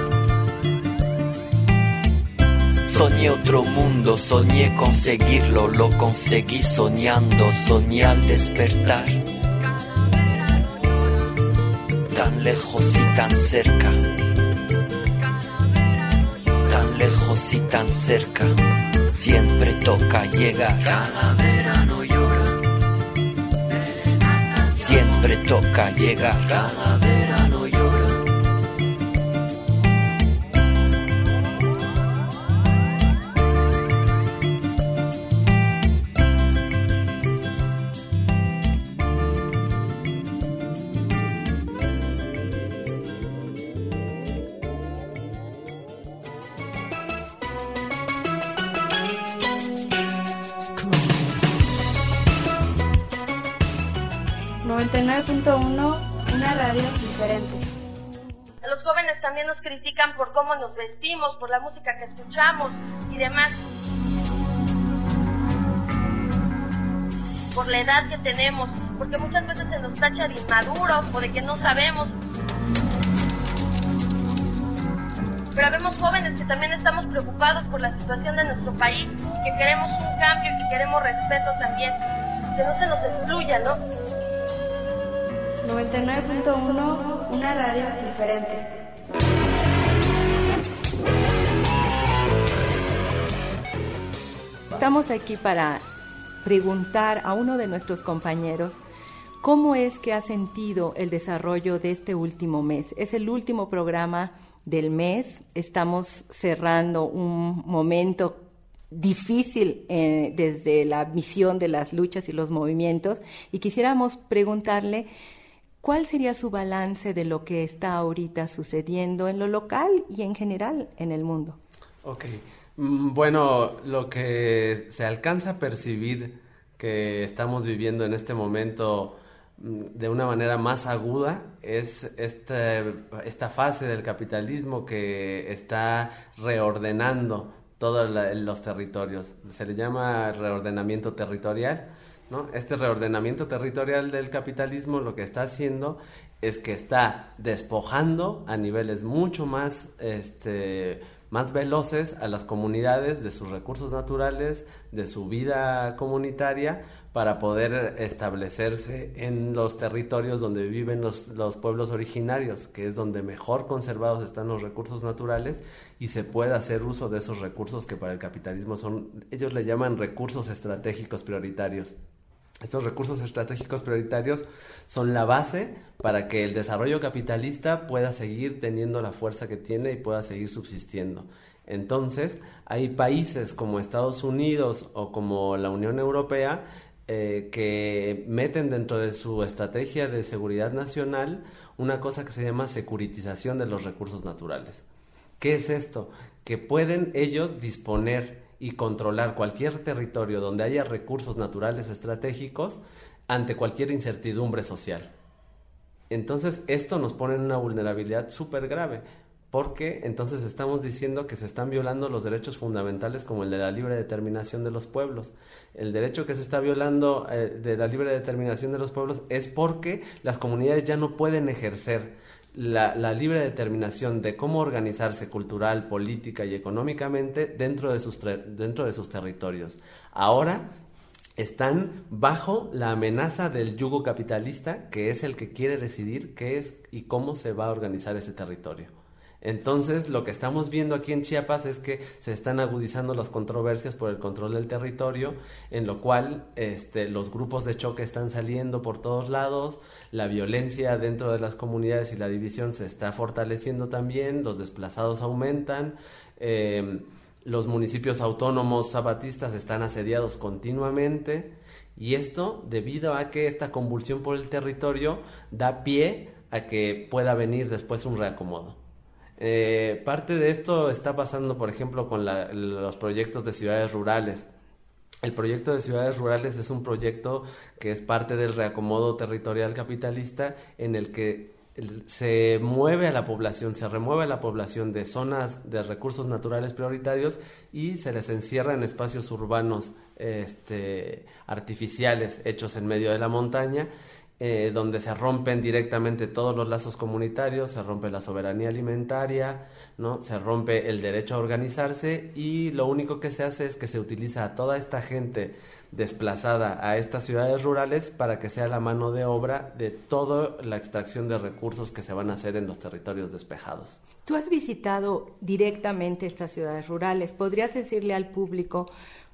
llora.
Soñé otro mundo, soñé conseguirlo. Lo conseguí soñando, soñé al despertar. Tan lejos y tan cerca, tan lejos y tan cerca, siempre toca llegar.
Calavera no llora,
siempre toca llegar.
Calavera no llora.
noventa y nueve punto uno, una radio diferente.
Los jóvenes también nos critican por cómo nos vestimos, por la música que escuchamos y demás. Por la edad que tenemos, porque muchas veces se nos tacha de inmaduros o de que no sabemos. Pero vemos jóvenes que también estamos preocupados por la situación de nuestro país, que queremos un cambio y que queremos respeto también, que no se nos excluya, ¿no?
noventa y nueve punto uno, una radio diferente.
Estamos aquí para preguntar a uno de nuestros compañeros cómo es que ha sentido el desarrollo de este último mes. Es el último programa del mes, estamos cerrando un momento difícil eh, desde la visión de las luchas y los movimientos, y quisiéramos preguntarle ¿cuál sería su balance de lo que está ahorita sucediendo en lo local y en general en el mundo?
Ok, bueno, lo que se alcanza a percibir que estamos viviendo en este momento de una manera más aguda es este, esta fase del capitalismo que está reordenando todos la, los territorios. Se le llama reordenamiento territorial, ¿no? Este reordenamiento territorial del capitalismo lo que está haciendo es que está despojando a niveles mucho más, este, más veloces a las comunidades de sus recursos naturales, de su vida comunitaria, para poder establecerse en los territorios donde viven los, los pueblos originarios, que es donde mejor conservados están los recursos naturales, y se puede hacer uso de esos recursos que para el capitalismo son, ellos le llaman recursos estratégicos prioritarios. Estos recursos estratégicos prioritarios son la base para que el desarrollo capitalista pueda seguir teniendo la fuerza que tiene y pueda seguir subsistiendo. Entonces, hay países como Estados Unidos o como la Unión Europea eh, que meten dentro de su estrategia de seguridad nacional una cosa que se llama securitización de los recursos naturales. ¿Qué es esto? Que pueden ellos disponer y controlar cualquier territorio donde haya recursos naturales estratégicos ante cualquier incertidumbre social. Entonces, esto nos pone en una vulnerabilidad súper grave, porque entonces estamos diciendo que se están violando los derechos fundamentales como el de la libre determinación de los pueblos. El derecho que se está violando eh, de la libre determinación de los pueblos es porque las comunidades ya no pueden ejercer la, la libre determinación de cómo organizarse cultural, política y económicamente dentro de sus, dentro de sus territorios. Ahora están bajo la amenaza del yugo capitalista, que es el que quiere decidir qué es y cómo se va a organizar ese territorio. Entonces, lo que estamos viendo aquí en Chiapas es que se están agudizando las controversias por el control del territorio, en lo cual este, los grupos de choque están saliendo por todos lados, la violencia dentro de las comunidades y la división se está fortaleciendo también, los desplazados aumentan, eh, los municipios autónomos zapatistas están asediados continuamente, y esto debido a que esta convulsión por el territorio da pie a que pueda venir después un reacomodo. Eh, parte de esto está pasando, por ejemplo, con la, los proyectos de ciudades rurales. El proyecto de ciudades rurales es un proyecto que es parte del reacomodo territorial capitalista, en el que se mueve a la población, se remueve a la población de zonas de recursos naturales prioritarios y se les encierra en espacios urbanos este, artificiales hechos en medio de la montaña, Eh, donde se rompen directamente todos los lazos comunitarios, se rompe la soberanía alimentaria, ¿no? Se rompe el derecho a organizarse, y lo único que se hace es que se utiliza a toda esta gente desplazada a estas ciudades rurales para que sea la mano de obra de toda la extracción de recursos que se van a hacer en los territorios despejados.
Tú has visitado directamente estas ciudades rurales. ¿Podrías decirle al público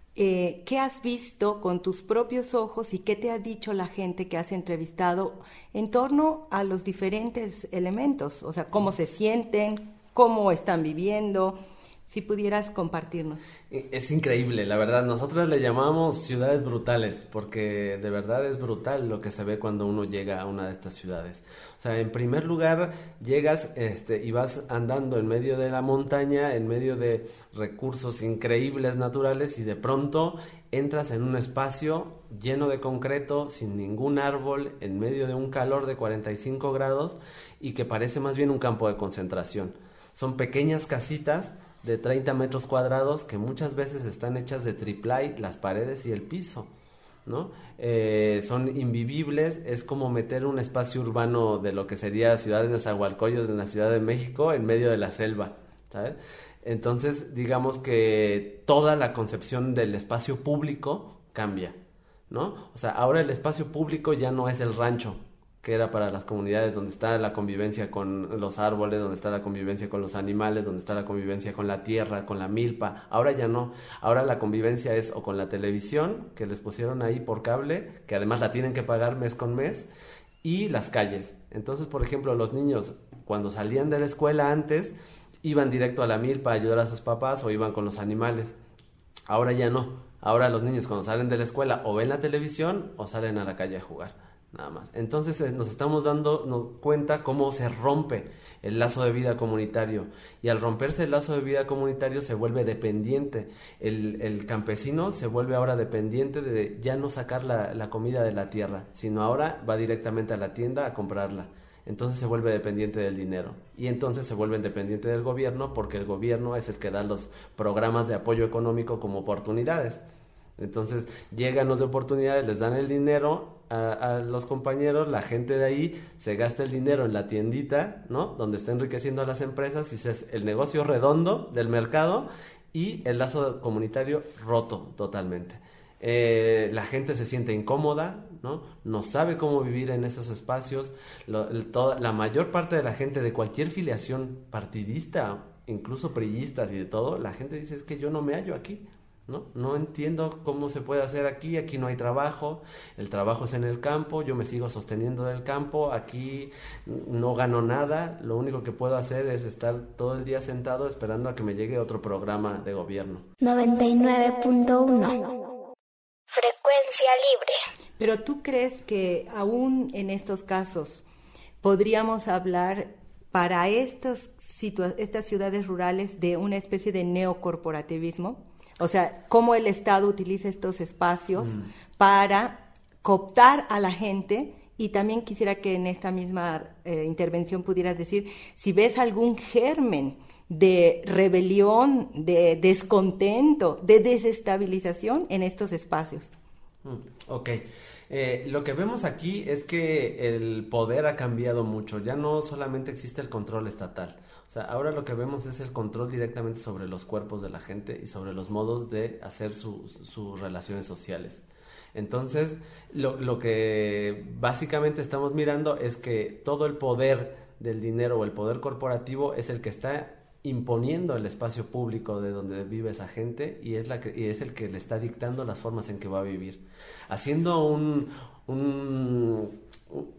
Eh, qué has visto con tus propios ojos y qué te ha dicho la gente que has entrevistado en torno a los diferentes elementos? O sea, cómo se sienten, cómo están viviendo, si pudieras compartirnos.
Es increíble, la verdad. Nosotros le llamamos ciudades brutales, porque de verdad es brutal lo que se ve cuando uno llega a una de estas ciudades. O sea, en primer lugar, llegas este, y vas andando en medio de la montaña, en medio de recursos increíbles naturales, y de pronto entras en un espacio lleno de concreto, sin ningún árbol, en medio de un calor de cuarenta y cinco grados, y que parece más bien un campo de concentración. Son pequeñas casitas de treinta metros cuadrados que muchas veces están hechas de triplay, las paredes y el piso, ¿no? Eh, son invivibles, es como meter un espacio urbano de lo que sería Ciudad de Nezahualcóyotl en la Ciudad de México en medio de la selva, ¿sabes? Entonces, digamos que toda la concepción del espacio público cambia, ¿no? O sea, ahora el espacio público ya no es el rancho, que era para las comunidades, donde está la convivencia con los árboles, donde está la convivencia con los animales, donde está la convivencia con la tierra, con la milpa. Ahora ya no, ahora la convivencia es o con la televisión, que les pusieron ahí por cable, que además la tienen que pagar mes con mes, y las calles. Entonces, por ejemplo, los niños cuando salían de la escuela antes, iban directo a la milpa a ayudar a sus papás o iban con los animales. Ahora ya no, ahora los niños cuando salen de la escuela o ven la televisión o salen a la calle a jugar. Nada más. Entonces eh, nos estamos dando no, cuenta cómo se rompe el lazo de vida comunitario, y al romperse el lazo de vida comunitario se vuelve dependiente. El, el campesino se vuelve ahora dependiente de ya no sacar la, la comida de la tierra, sino ahora va directamente a la tienda a comprarla. Entonces se vuelve dependiente del dinero, y entonces se vuelve dependiente del gobierno, porque el gobierno es el que da los programas de apoyo económico como oportunidades. Entonces llegan los de oportunidades, les dan el dinero a, a los compañeros, la gente de ahí se gasta el dinero en la tiendita, ¿no? Donde está enriqueciendo a las empresas, y es el negocio redondo del mercado, y el lazo comunitario roto totalmente. Eh, la gente se siente incómoda, ¿no? No sabe cómo vivir en esos espacios. Lo, el, toda, la mayor parte de la gente de cualquier filiación partidista, incluso priistas y de todo, la gente dice, es que yo no me hallo aquí. ¿No? No entiendo cómo se puede hacer aquí, aquí no hay trabajo, el trabajo es en el campo, yo me sigo sosteniendo del campo, aquí no gano nada, lo único que puedo hacer es estar todo el día sentado esperando a que me llegue otro programa de gobierno.
noventa y nueve punto uno Frecuencia libre.
Pero ¿tú crees que aún en estos casos podríamos hablar para estos situa- estas ciudades rurales de una especie de neocorporativismo? O sea, cómo el Estado utiliza estos espacios mm. para cooptar a la gente Y también quisiera que en esta misma eh, intervención pudieras decir si ves algún germen de rebelión, de descontento, de desestabilización en estos espacios.
Ok. Eh, lo que vemos aquí es que el poder ha cambiado mucho, ya no solamente existe el control estatal, o sea, ahora lo que vemos es el control directamente sobre los cuerpos de la gente y sobre los modos de hacer sus, sus relaciones sociales. Entonces, lo, lo que básicamente estamos mirando es que todo el poder del dinero o el poder corporativo es el que está imponiendo el espacio público de donde vive esa gente y es la que, y es el que le está dictando las formas en que va a vivir, haciendo un, un, un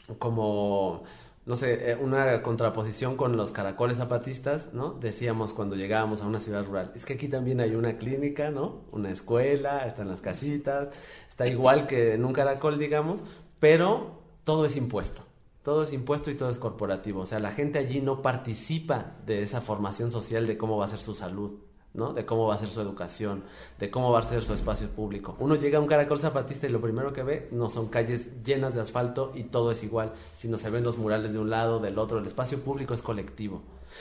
como no sé, una contraposición con los caracoles zapatistas, ¿no? Decíamos cuando llegábamos a una ciudad rural, es que aquí también hay una clínica, ¿no? Una escuela, están las casitas, está igual que en un caracol, digamos, pero todo es impuesto. Todo es impuesto y todo es corporativo. O sea, la gente allí no participa de esa formación social de cómo va a ser su salud, ¿no? De cómo va a ser su educación, de cómo va a ser su espacio público. Uno llega a un caracol zapatista y lo primero que ve no son calles llenas de asfalto y todo es igual, sino se ven los murales de un lado, del otro. El espacio público es colectivo.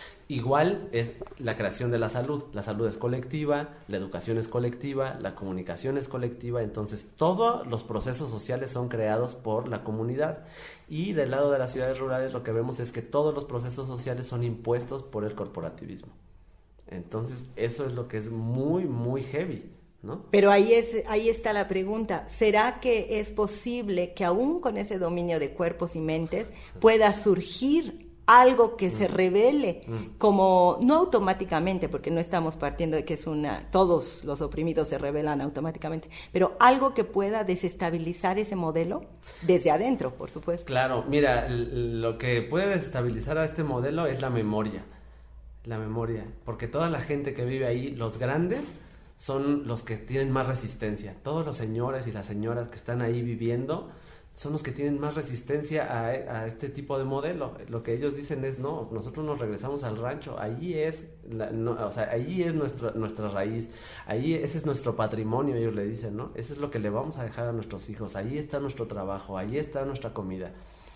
Igual es la creación de la salud. La salud es colectiva, la educación es colectiva, la comunicación es colectiva. Entonces, todos los procesos sociales son creados por la comunidad. Y del lado de las ciudades rurales lo que vemos es que todos los procesos sociales son impuestos por el corporativismo. Entonces, eso es lo que es muy, muy heavy, ¿no?
Pero ahí es, ahí está la pregunta. ¿Será que es posible que aún con ese dominio de cuerpos y mentes pueda surgir algo que mm. se revele mm. como, no automáticamente, porque no estamos partiendo de que es una, todos los oprimidos se revelan automáticamente, pero algo que pueda desestabilizar ese modelo desde adentro, por supuesto?
Claro, mira, lo que puede desestabilizar a este modelo es la memoria. La memoria, porque toda la gente que vive ahí, los grandes, son los que tienen más resistencia. Todos los señores y las señoras que están ahí viviendo son los que tienen más resistencia a, a este tipo de modelo. Lo que ellos dicen es, no, nosotros nos regresamos al rancho, allí es, la, no, o sea, allí es nuestra, nuestra raíz, allí ese es nuestro patrimonio, ellos le dicen, ¿no? Eso es lo que le vamos a dejar a nuestros hijos, allí está nuestro trabajo, allí está nuestra comida.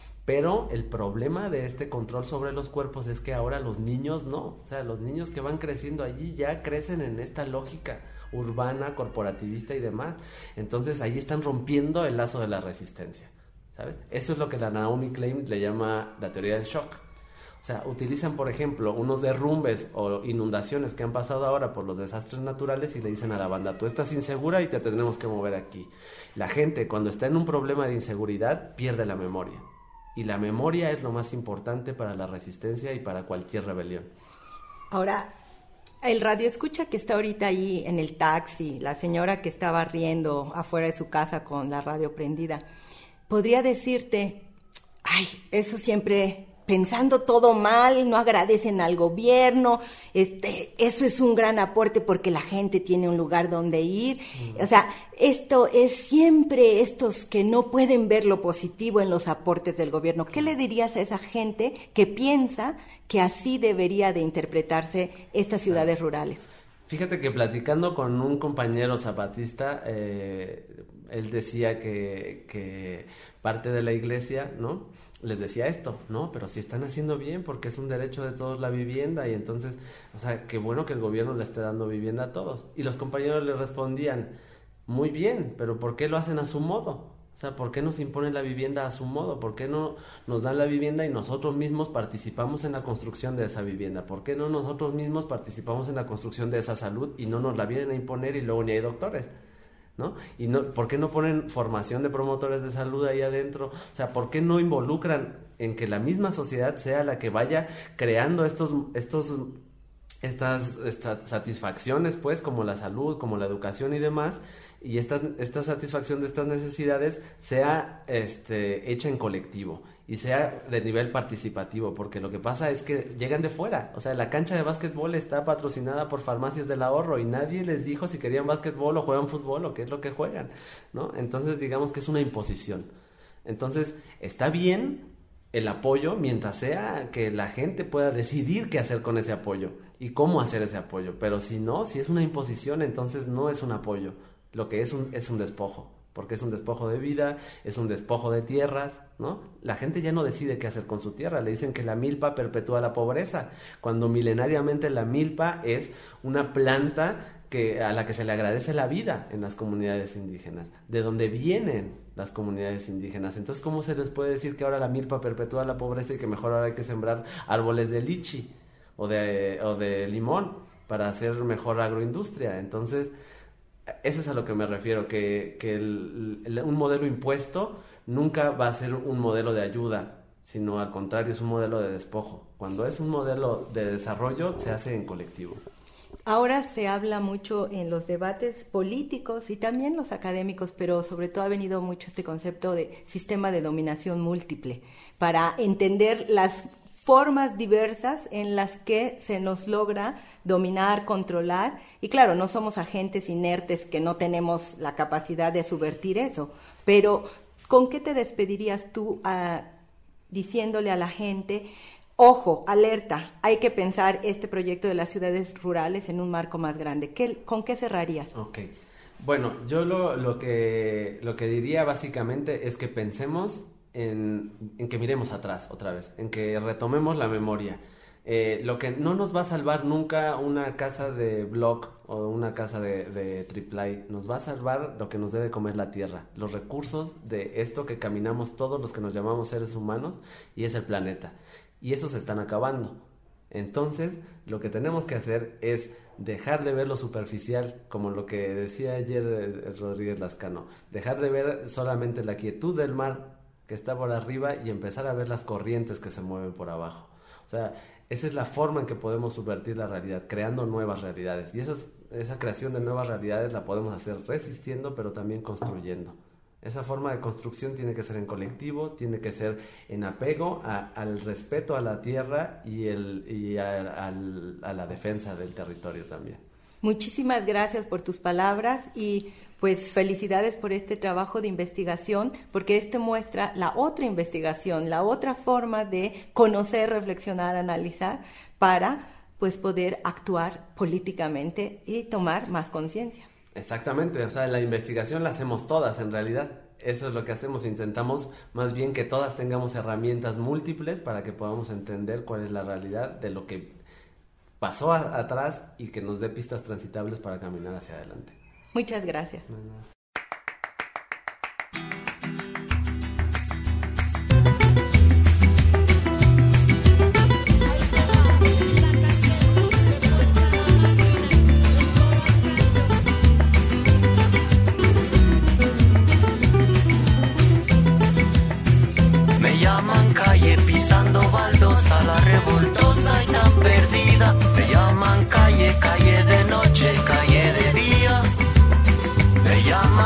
Pero el problema de este control sobre los cuerpos es que ahora los niños no, o sea, los niños que van creciendo allí ya crecen en esta lógica urbana, corporativista y demás. Entonces ahí están rompiendo el lazo de la resistencia, ¿sabes? Eso es lo que la Naomi Klein le llama la teoría del shock. O sea, utilizan, por ejemplo, unos derrumbes o inundaciones que han pasado ahora por los desastres naturales y le dicen a la banda, tú estás insegura y te tenemos que mover aquí. La gente, cuando está en un problema de inseguridad, pierde la memoria. Y la memoria es lo más importante para la resistencia y para cualquier rebelión.
Ahora, el radioescucha que está ahorita ahí en el taxi, la señora que estaba riendo afuera de su casa con la radio prendida, podría decirte, ay, eso siempre pensando todo mal, no agradecen al gobierno, este, eso es un gran aporte porque la gente tiene un lugar donde ir. Mm. O sea, esto es siempre estos que no pueden ver lo positivo en los aportes del gobierno. ¿Qué le dirías a esa gente que piensa que así debería de interpretarse estas ciudades rurales?
Fíjate que platicando con un compañero zapatista, eh, él decía que, que parte de la iglesia, ¿no?, les decía esto, ¿no? Pero si están haciendo bien porque es un derecho de todos la vivienda y entonces, o sea, qué bueno que el gobierno le esté dando vivienda a todos. Y los compañeros le respondían, muy bien, pero ¿por qué lo hacen a su modo? O sea, ¿por qué nos imponen la vivienda a su modo? ¿Por qué no nos dan la vivienda y nosotros mismos participamos en la construcción de esa vivienda? ¿Por qué no nosotros mismos participamos en la construcción de esa salud y no nos la vienen a imponer y luego ni hay doctores? ¿No? Y no, ¿por qué no ponen formación de promotores de salud ahí adentro? O sea, ¿por qué no involucran en que la misma sociedad sea la que vaya creando estos, estos, estas, estas satisfacciones, pues, como la salud, como la educación y demás, y esta, esta satisfacción de estas necesidades sea este, hecha en colectivo y sea de nivel participativo, porque lo que pasa es que llegan de fuera, o sea, la cancha de básquetbol está patrocinada por Farmacias del Ahorro y nadie les dijo si querían básquetbol o juegan fútbol o qué es lo que juegan, ¿no? Entonces digamos que es una imposición. Entonces está bien el apoyo mientras sea que la gente pueda decidir qué hacer con ese apoyo y cómo hacer ese apoyo, pero si no, si es una imposición, entonces no es un apoyo, lo que es un, es un despojo. porque es un despojo de vida, es un despojo de tierras, ¿no? La gente ya no decide qué hacer con su tierra, le dicen que la milpa perpetúa la pobreza, cuando milenariamente la milpa es una planta que, a la que se le agradece la vida en las comunidades indígenas, de donde vienen las comunidades indígenas. Entonces, ¿cómo se les puede decir que ahora la milpa perpetúa la pobreza y que mejor ahora hay que sembrar árboles de lichi o de, o de limón para hacer mejor agroindustria? Entonces, eso es a lo que me refiero, que, que el, el, un modelo impuesto nunca va a ser un modelo de ayuda, sino al contrario, es un modelo de despojo. Cuando es un modelo de desarrollo, se hace en colectivo.
Ahora se habla mucho en los debates políticos y también los académicos, pero sobre todo ha venido mucho este concepto de sistema de dominación múltiple, para entender las formas diversas en las que se nos logra dominar, controlar, y claro, no somos agentes inertes que no tenemos la capacidad de subvertir eso, pero ¿con qué te despedirías tú uh, diciéndole a la gente, ojo, alerta, hay que pensar este proyecto de las ciudades rurales en un marco más grande? ¿Qué, ¿Con qué cerrarías?
Ok, bueno, yo lo, lo, que, lo que diría básicamente es que pensemos En, en que miremos atrás otra vez, en que retomemos la memoria. Eh, lo que no nos va a salvar nunca una casa de block o una casa de, de triplay, nos va a salvar lo que nos debe comer la tierra, los recursos de esto que caminamos todos los que nos llamamos seres humanos, y es el planeta, y esos se están acabando. Entonces, lo que tenemos que hacer es dejar de ver lo superficial, como lo que decía ayer eh, Rodríguez Lascano, dejar de ver solamente la quietud del mar que está por arriba y empezar a ver las corrientes que se mueven por abajo. O sea, esa es la forma en que podemos subvertir la realidad, creando nuevas realidades. Y esas, esa creación de nuevas realidades la podemos hacer resistiendo, pero también construyendo. Esa forma de construcción tiene que ser en colectivo, tiene que ser en apego a, al respeto a la tierra y, el, y a, a, a la defensa del territorio también.
Muchísimas gracias por tus palabras y pues felicidades por este trabajo de investigación, porque este muestra la otra investigación, la otra forma de conocer, reflexionar, analizar, para pues poder actuar políticamente y tomar más conciencia.
Exactamente, o sea, la investigación la hacemos todas en realidad. Eso es lo que hacemos, intentamos más bien que todas tengamos herramientas múltiples para que podamos entender cuál es la realidad de lo que pasó a, atrás y que nos dé pistas transitables para caminar hacia adelante.
Muchas gracias.
Me llaman calle pisando baldosa, la revoltosa y tan perdida. Me llaman calle, calle de noche, calle de día. Me llaman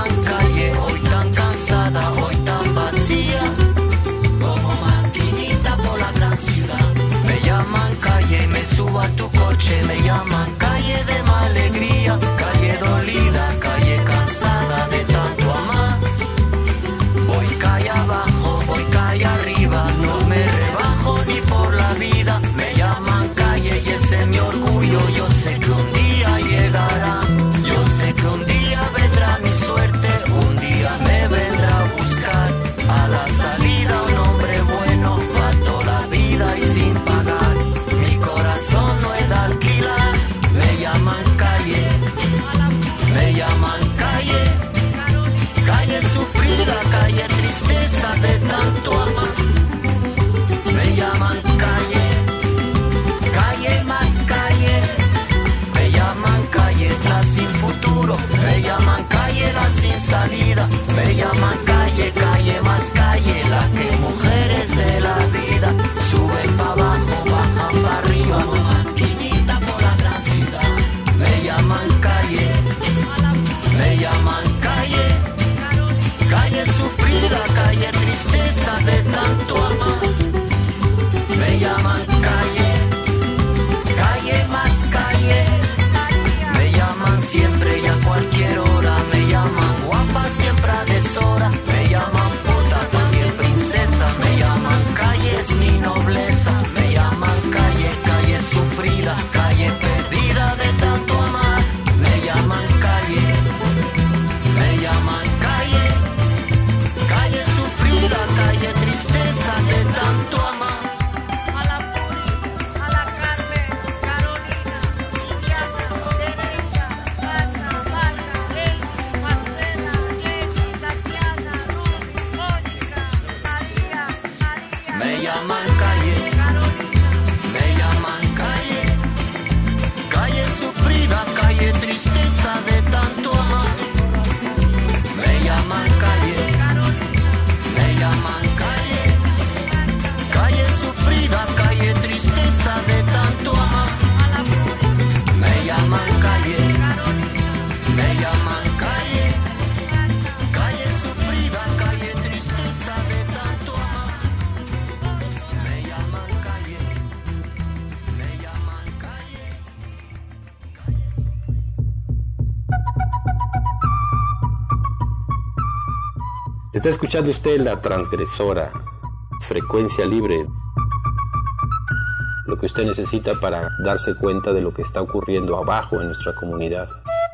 Está escuchando usted La Transgresora, frecuencia libre. Lo que usted necesita para darse cuenta de lo que está ocurriendo abajo en nuestra comunidad.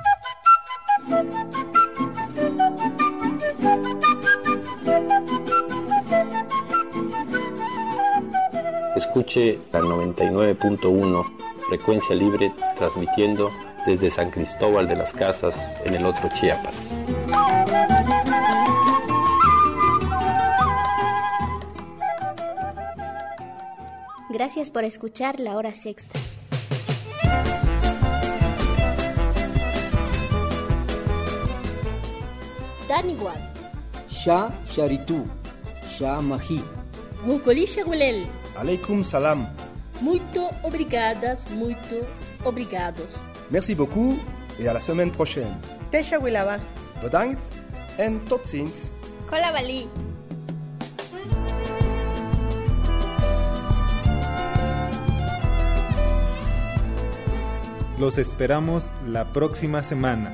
Escuche la noventa y nueve punto uno, frecuencia libre, transmitiendo desde San Cristóbal de las Casas, en el otro Chiapas.
Gracias por escuchar La Hora Sexta.
Taniguan.
Shah Sharitu. Shah Mahi.
Mukolisha Gulel.
Aleikum salam.
Muito obrigadas, muito obrigados.
Merci beaucoup et à la semaine prochaine.
Tesha Wilaba.
Bedankt en tot ziens.
Kolabali.
Los esperamos la próxima semana.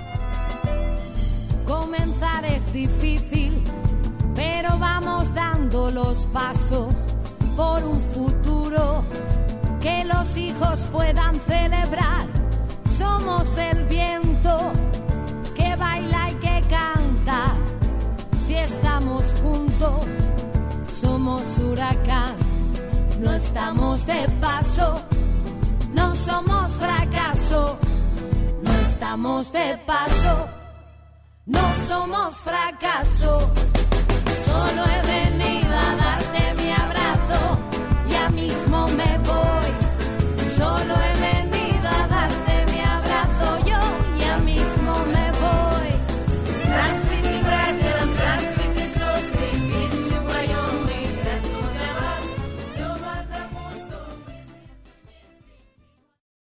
Comenzar es difícil, pero vamos dando los pasos por un futuro que los hijos puedan celebrar. Somos el viento que baila y que canta. Si estamos juntos, somos huracán. No estamos de paso. No somos fracaso, no estamos de paso, no somos fracaso. Solo he venido a darte mi abrazo, ya mismo me voy. Solo he